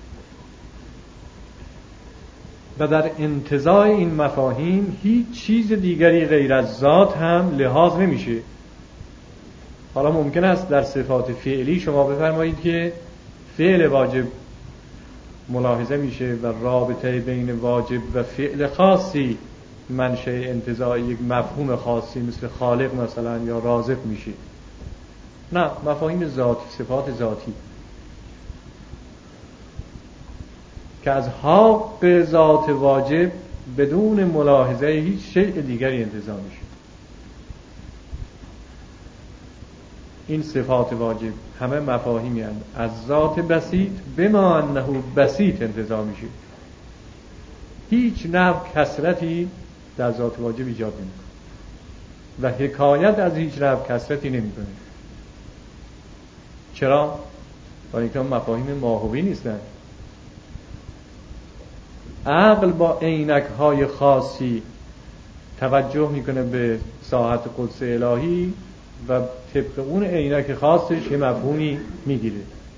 و در انتزاع این مفاهیم هیچ چیز دیگری غیر از ذات هم لحاظ نمیشه. حالا ممکن است در صفات فعلی شما بفرمایید که فعل واجب ملاحظه میشه و رابطه بین واجب و فعل خاصی منشأ انتزاع یک مفهوم خاصی مثل خالق مثلا یا رازق میشه. نه، مفاهیم ذاتی، صفات ذاتی که از حق ذات واجب بدون ملاحظه هیچ شیء دیگری انتزاع میشه. این صفات واجب همه مفاهیمی هستند از ذات بسیط بما انه بسیط انتزاع میشه. هیچ نوع کثرتی در ذات واجب ایجاد نمیکنه و حکایت از هیچ نوع کثرتی نمیکنه. چرا؟ برای اینکه مفاهیم ماهوی نیستند. عقل با عینک های خاصی توجه میکنه به ساحت قدس الهی و طبق اون عینک خاصش یه مفهومی میگیره.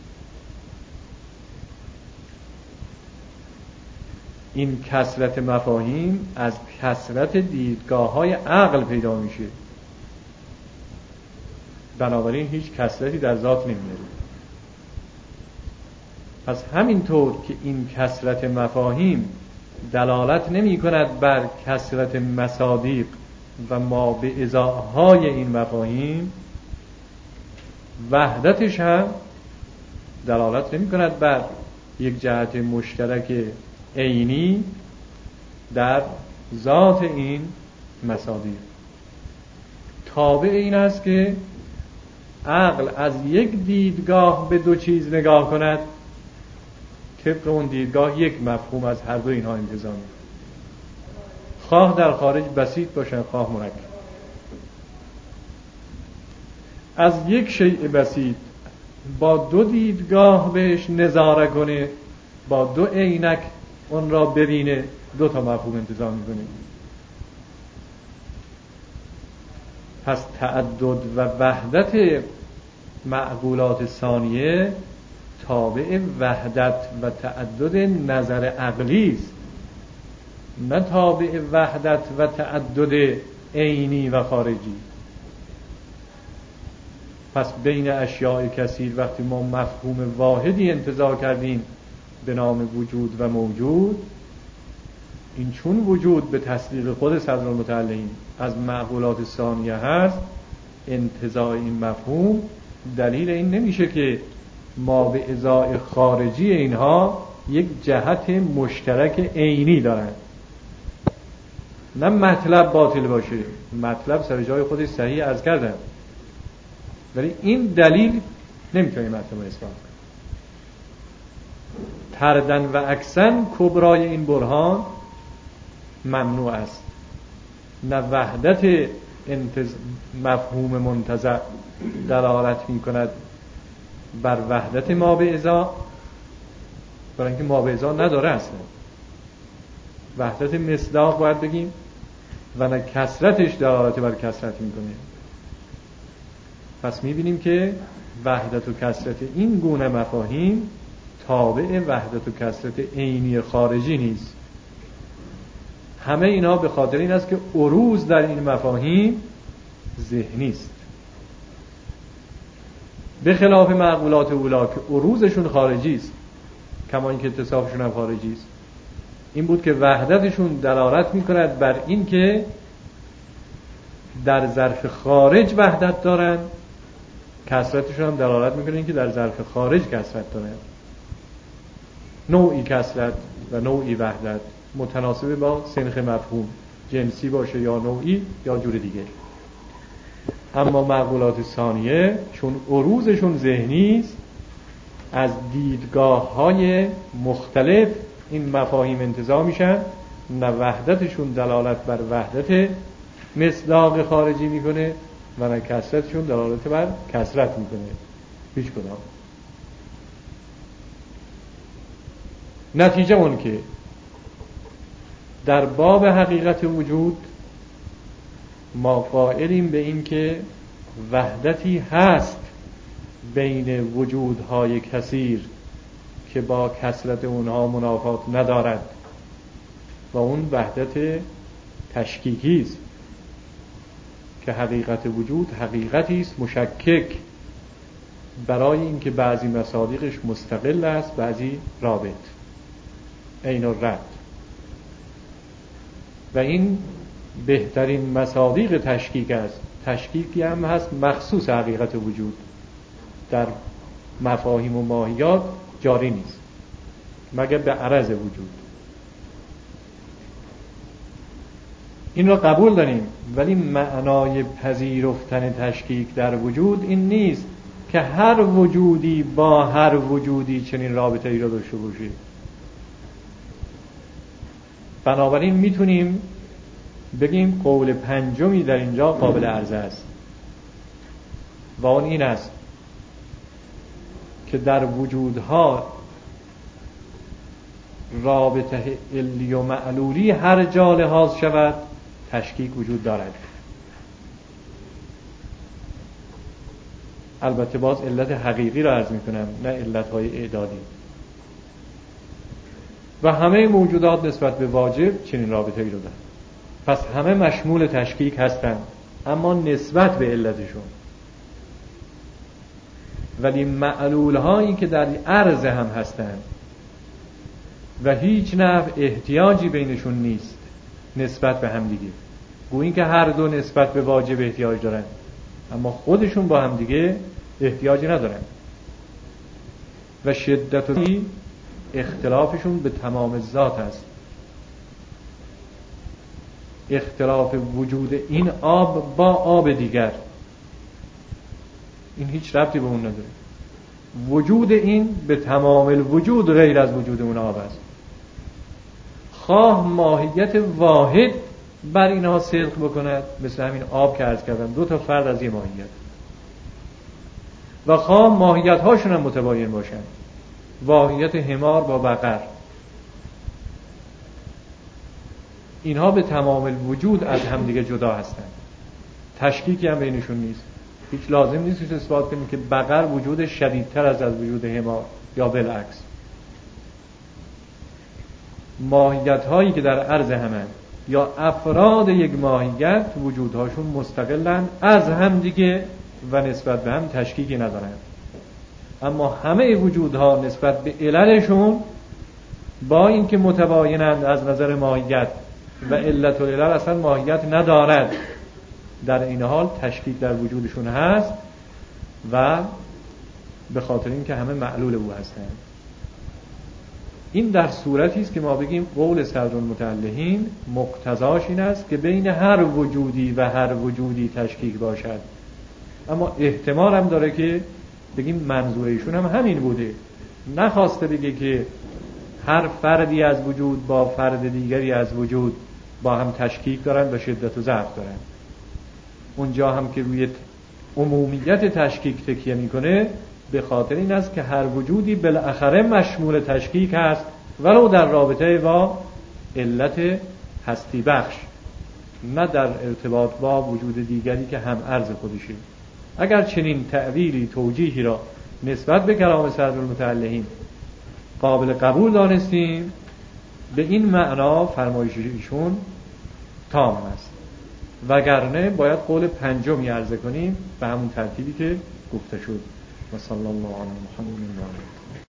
این کثرت مفاهیم از کثرت دیدگاه های عقل پیدا میشه. بنابراین هیچ کثرتی در ذات نمیاره. پس همینطور که این کثرت مفاهیم دلالت نمی کند بر کثرت مصادیق و ما به ازاهای این مفاهیم، وحدتش هم دلالت نمی کند بر یک جهت مشترک عینی در ذات این مصادیق. تابع این است که عقل از یک دیدگاه به دو چیز نگاه کند، طبق اون دیدگاه یک مفهوم از هر دو اینها انتزاع می‌کند، خواه در خارج بسیط باشن خواه مرکب. از یک شیء بسیط با دو دیدگاه بهش نظاره کنه، با دو عینک اون را ببینه، دو تا مفهوم انتزاع می‌کنه. پس تعدد و وحدت معقولات ثانیه تابع وحدت و تعدد نظر عقلی است، نه تابع وحدت و تعدد عینی و خارجی. پس بین اشیاء کثیر وقتی ما مفهوم واحدی انتزاع کردیم به نام وجود و موجود، این چون وجود به تصدیق خود صدرالمتعلین از معقولات ثانیه هست، انتزاع این مفهوم دلیل این نمیشه که ما به ازای خارجی اینها یک جهت مشترک عینی دارن. نه مطلب باطل باشه، مطلب سر جای خودش صحیح عرض کردم، ولی این دلیل نمیتونه مطلب رو اثبات کنه. تردن و اکسن کبرای این برهان ممنوع است. نه وحدت انتز... مفهوم منتزع دلالت می کند بر وحدت ما به ازا، برای اینکه ما به ازا نداره اصلا. وحدت مصداق باید بگیم، و نه کثرتش دلالت بر کثرت می کنه. پس می بینیم که وحدت و کثرت این گونه مفاهیم تابع وحدت و کثرت عینی خارجی نیست. همه اینا به خاطر این است که عروض در این مفاهیم ذهنی است، به خلاف معقولات اولا که عروضشون خارجی است، کما اینکه اتصافشون هم خارجی است. این بود که وحدتشون دلالت می‌کند بر این که در ظرف خارج وحدت دارن، کثرتشون هم دلالت می‌کنه این که در ظرف خارج کثرت دارن. نوعی کثرت و نوعی وحدت متناسب با سنخ مفهوم، جنسی باشه یا نوعی یا جور دیگه. اما معقولات ثانیه چون عروضشون ذهنی است، از دیدگاه‌های مختلف این مفاهیم انتزاع میشن، نه وحدتشون دلالت بر وحدت مصداق خارجی میکنه و نه کثرتشون دلالت بر کثرت میکنه، هیچ کدام. نتیجه اون که در باب حقیقت وجود ما قائلیم به این که وحدتی هست بین وجودهای کثیر که با کثرت اونها منافات ندارد و اون وحدت تشکیکی است که حقیقت وجود حقیقتی است مشکک، برای اینکه بعضی مصادیقش مستقل است، بعضی رابط، عین الرد. و این بهترین مصادیق تشکیک است. تشکیکی هم هست مخصوص حقیقت وجود، در مفاهیم و ماهیات جاری نیست مگر به عرض وجود. این را قبول داریم، ولی معنای پذیرفتن تشکیک در وجود این نیست که هر وجودی با هر وجودی چنین رابطه ای را داشته باشه. بنابراین میتونیم بگیم قول پنجمی در اینجا قابل عرضه است و اون این است که در وجودها رابطه علی و معلولی هر جا لحاظ شود تشکیک وجود دارد. البته باز علت حقیقی را عرض میکنم، نه علتهای اعدادی. و همه موجودات نسبت به واجب چنین رابطه ای رو دارن، پس همه مشمول تشکیک هستند، اما نسبت به علتشون. ولی معلول هایی که در عرض هم هستند و هیچ نوع احتیاجی بینشون نیست نسبت به هم دیگه، گویی که هر دو نسبت به واجب احتیاج دارن اما خودشون با هم دیگه احتیاجی ندارن و شدت و اختلافشون به تمام ذات است. اختلاف وجود این آب با آب دیگر این هیچ ربطی به اون نداره. وجود این به تمام الوجود غیر از وجود اون آب است. خواه ماهیت واحد بر اینها صدق بکند مثل همین آب که عرض کردم دو تا فرد از یه ماهیت، و خواه ماهیت هاشون هم متباین باشن، واهیت حمار با بقر، اینها به تمام الوجود از هم دیگه جدا هستند، تشکیکی هم بینشون نیست. هیچ لازم نیست که اثبات کنیم که بقر وجود شدیدتر از از وجود حمار یا بالعکس. ماهیت هایی که در عرض همند یا افراد یک ماهیت وجودهاشون مستقلن از هم دیگه و نسبت به هم تشکیکی ندارند، اما همه وجودها نسبت به عللشون با اینکه متباینند از نظر ماهیت و علت و علل اصلا ماهیت ندارد، در این حال تشکیک در وجودشون هست و به خاطر اینکه همه معلول او هستند. این در صورتی است که ما بگیم قول صدرالمتعلقین مقتضاش این است که بین هر وجودی و هر وجودی تشکیک باشد، اما احتمال هم داره که بگیم منظور ایشون هم همین بوده، نخواسته بگه که هر فردی از وجود با فرد دیگری از وجود با هم تشکیک دارن و شدت و ضعف دارن. اونجا هم که روی عمومیت تشکیک تکیه میکنه به خاطر این است که هر وجودی بالاخره مشمول تشکیک هست ولو در رابطه با علت هستی بخش، نه در ارتباط با وجود دیگری که هم عرض خودشه. اگر چنین تأویلی توجیهی را نسبت به کلام صدرالمتعلقین قابل قبول دانستیم، به این معنا فرمایش ایشون تام است، وگرنه باید قول پنجمی عرضه کنیم به همون ترتیبی که گفته شد. و صلی الله علی محمد و آله.